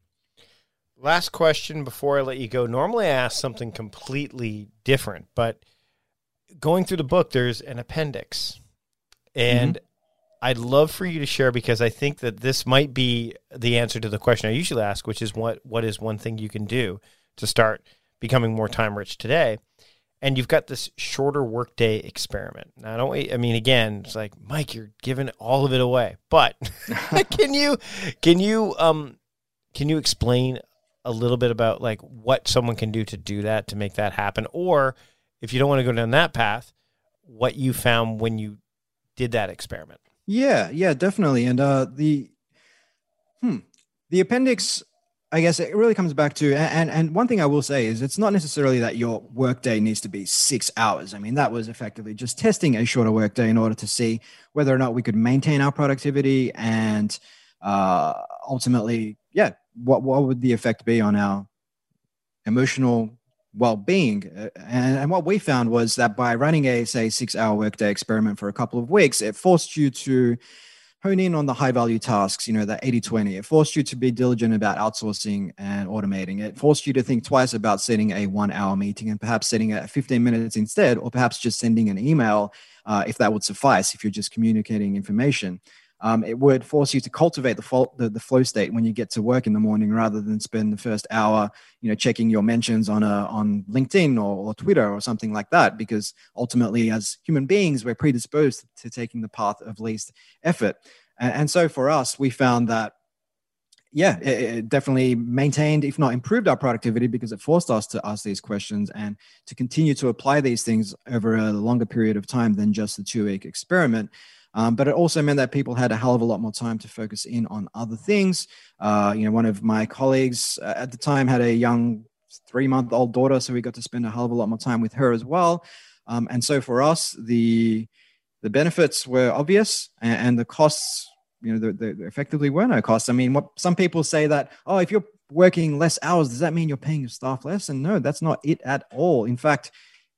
Last question before I let you go. Normally I ask something completely different, but going through the book, there's an appendix, and mm-hmm. I'd love for you to share, because I think that this might be the answer to the question I usually ask, which is what what is one thing you can do to start becoming more time rich today? And you've got this shorter workday experiment. Now, I don't. I mean, again, it's like, Mike, you're giving all of it away. But can you can you um can you explain a little bit about like what someone can do to do that, to make that happen, or if you don't want to go down that path, what you found when you did that experiment? Yeah, yeah, definitely. And uh, the hmm, the appendix, I guess it really comes back to, and and one thing I will say is it's not necessarily that your workday needs to be six hours. I mean, that was effectively just testing a shorter workday in order to see whether or not we could maintain our productivity, and uh, ultimately, yeah, what what would the effect be on our emotional well-being. And, and what we found was that by running a, say, six-hour workday experiment for a couple of weeks, it forced you to hone in on the high-value tasks, you know, that eighty twenty. It forced you to be diligent about outsourcing and automating. It forced you to think twice about setting a one-hour meeting and perhaps setting it at fifteen minutes instead, or perhaps just sending an email uh, if that would suffice, if you're just communicating information. Um, it would force you to cultivate the, fo- the the flow state when you get to work in the morning, rather than spend the first hour, you know, checking your mentions on a on LinkedIn or, or Twitter or something like that. Because ultimately, as human beings, we're predisposed to taking the path of least effort. And, and so for us, we found that, yeah, it, it definitely maintained, if not improved, our productivity, because it forced us to ask these questions and to continue to apply these things over a longer period of time than just the two-week experiment. Um, but it also meant that people had a hell of a lot more time to focus in on other things. Uh, you know, one of my colleagues uh, at the time had a young three-month-old daughter, so we got to spend a hell of a lot more time with her as well. Um, and so for us, the the benefits were obvious, and, and the costs, you know, there the, effectively were no costs. I mean, what some people say that, oh, if you're working less hours, does that mean you're paying your staff less? And no, that's not it at all. In fact,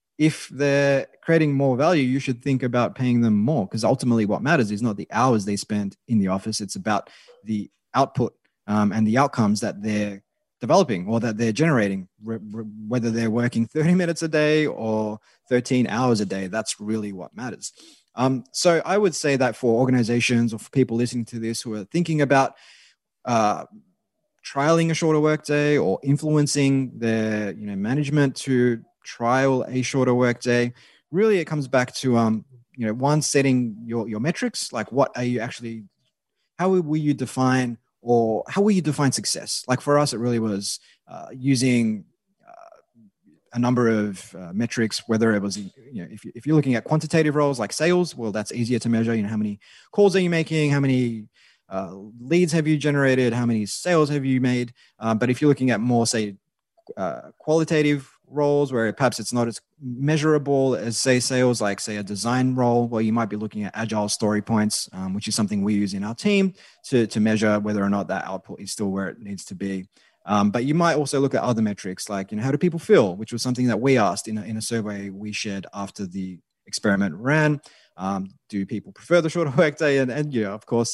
if they're creating more value, you should think about paying them more, because ultimately what matters is not the hours they spend in the office. It's about the output um, and the outcomes that they're developing or that they're generating, re- re- whether they're working thirty minutes a day or thirteen hours a day. That's really what matters. Um, so I would say that for organizations or for people listening to this who are thinking about uh, trialing a shorter workday or influencing their, you know, management to trial a shorter workday, really it comes back to um you know one, setting your your metrics, like what are you actually, how will you define, or how will you define success? Like for us, it really was uh, using uh, a number of uh, metrics, whether it was, you know, if, if you're looking at quantitative roles like sales, well, that's easier to measure. You know, how many calls are you making, how many uh, leads have you generated, how many sales have you made? Um, but if you're looking at more, say, uh, qualitative roles where perhaps it's not as measurable as, say, sales, like say a design role, where you might be looking at agile story points, um, which is something we use in our team to, to measure whether or not that output is still where it needs to be. Um, but you might also look at other metrics like, you know, how do people feel, which was something that we asked in a, in a survey we shared after the experiment ran. Um, do people prefer the shorter workday? And, and, you know, of course,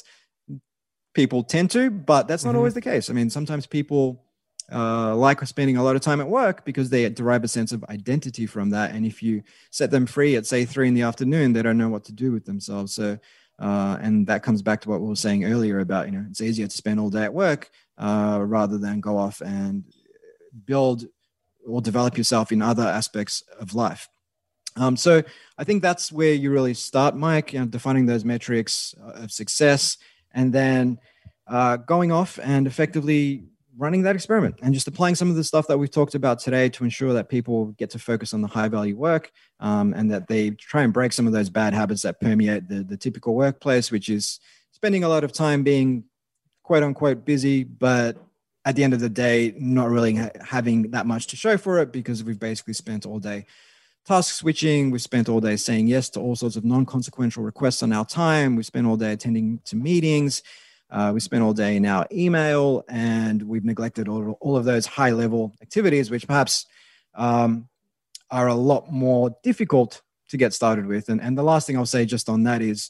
people tend to, but that's not mm-hmm. always the case. I mean, sometimes people uh, like spending a lot of time at work because they derive a sense of identity from that. And if you set them free at, say, three in the afternoon, they don't know what to do with themselves. So, uh, and that comes back to what we were saying earlier about, you know, it's easier to spend all day at work uh, rather than go off and build or develop yourself in other aspects of life. Um, so I think that's where you really start, Mike, you know, defining those metrics of success, and then uh, going off and effectively running that experiment and just applying some of the stuff that we've talked about today to ensure that people get to focus on the high value work um, and that they try and break some of those bad habits that permeate the, the typical workplace, which is spending a lot of time being quote unquote busy, but at the end of the day, not really ha- having that much to show for it because we've basically spent all day task switching. We've spent all day saying yes to all sorts of non-consequential requests on our time. We spent all day attending to meetings. Uh, we spent all day in our email, and we've neglected all, all of those high-level activities, which perhaps um, are a lot more difficult to get started with. And, and the last thing I'll say just on that is,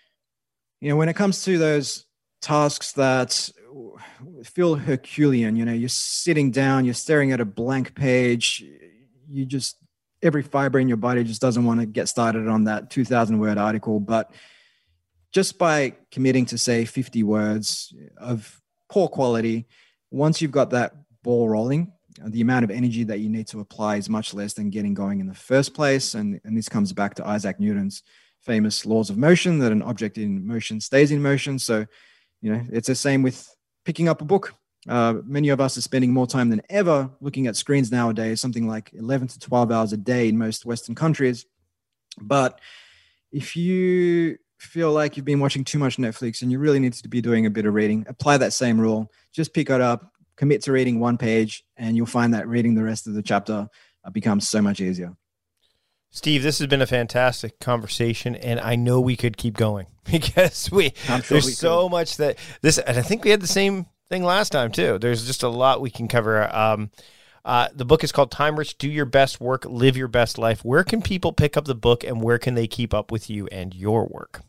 you know, when it comes to those tasks that feel Herculean, you know, you're sitting down, you're staring at a blank page, you just, every fiber in your body just doesn't want to get started on that two thousand word article. But just by committing to, say, fifty words of poor quality, once you've got that ball rolling, the amount of energy that you need to apply is much less than getting going in the first place. And, and this comes back to Isaac Newton's famous laws of motion, that an object in motion stays in motion. So, you know, it's the same with picking up a book. Uh, many of us are spending more time than ever looking at screens nowadays, something like eleven to twelve hours a day in most Western countries. But if you feel like you've been watching too much Netflix and you really need to be doing a bit of reading, apply that same rule. Just pick it up, commit to reading one page, and you'll find that reading the rest of the chapter becomes so much easier. Steve, this has been a fantastic conversation, and I know we could keep going because we sure there's we so could. much that this, and I think we had the same thing last time too. There's just a lot we can cover. Um, uh, the book is called Time Rich, Do Your Best Work, Live Your Best Life. Where can people pick up the book, and where can they keep up with you and your work?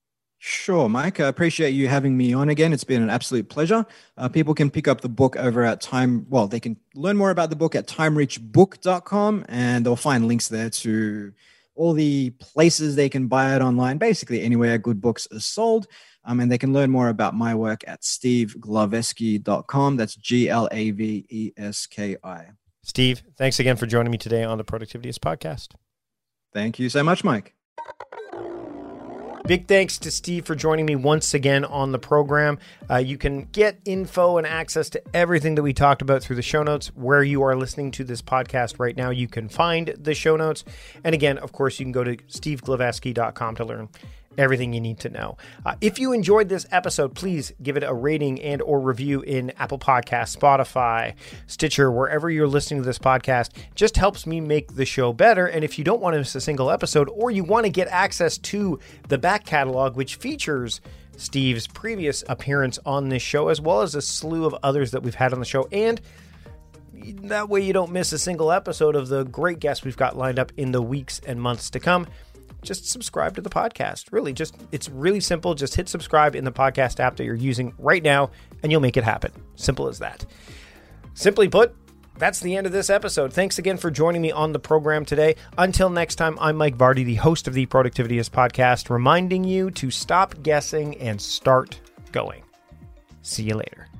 Sure, Mike. I appreciate you having me on again. It's been an absolute pleasure. Uh, people can pick up the book over at Time. Well, they can learn more about the book at time rich book dot com, and they'll find links there to all the places they can buy it online, basically anywhere good books are sold. Um, and they can learn more about my work at steve glaveski dot com. That's G L A V E S K I. Steve, thanks again for joining me today on the Productivityist Podcast. Thank you so much, Mike. Big thanks to Steve for joining me once again on the program. Uh, you can get info and access to everything that we talked about through the show notes. Where you are listening to this podcast right now, you can find the show notes. And again, of course, you can go to steve glaveski dot com to learn everything you need to know. Uh, if you enjoyed this episode, please give it a rating and or review in Apple Podcasts, Spotify, Stitcher, wherever you're listening to this podcast. It just helps me make the show better. And if you don't want to miss a single episode, or you want to get access to the back catalog, which features Steve's previous appearance on this show, as well as a slew of others that we've had on the show, and that way you don't miss a single episode of the great guests we've got lined up in the weeks and months to come, just subscribe to the podcast. Really, just it's really simple. Just hit subscribe in the podcast app that you're using right now, and you'll make it happen. Simple as that. Simply put, that's the end of this episode. Thanks again for joining me on the program today. Until next time, I'm Mike Vardy, the host of the Productivityist Podcast, reminding you to stop guessing and start going. See you later.